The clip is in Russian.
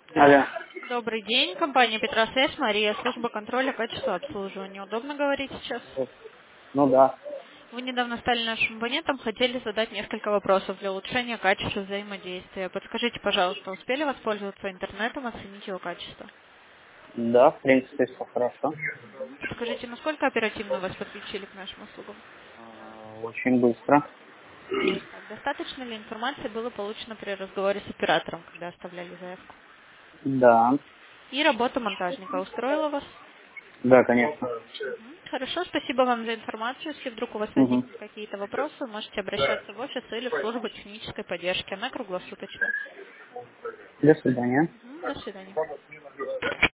Алло. Добрый день, компания Петросвязь, Мария, служба контроля качества обслуживания. Удобно говорить сейчас? Ну да. Вы недавно стали нашим абонентом, хотели задать несколько вопросов для улучшения качества взаимодействия. Подскажите, пожалуйста, успели воспользоваться интернетом, оценить его качество? Да, в принципе, все хорошо. Подскажите, насколько оперативно вас подключили к нашим услугам? Очень быстро. Так, достаточно ли информации было получено при разговоре с оператором, когда оставляли заявку? Да. И работа монтажника устроила вас? Да, конечно. Хорошо, спасибо вам за информацию. Если вдруг у вас Угу. возникнут какие-то вопросы, можете обращаться в офис или в службу технической поддержки. Она круглосуточная. До свидания. До свидания.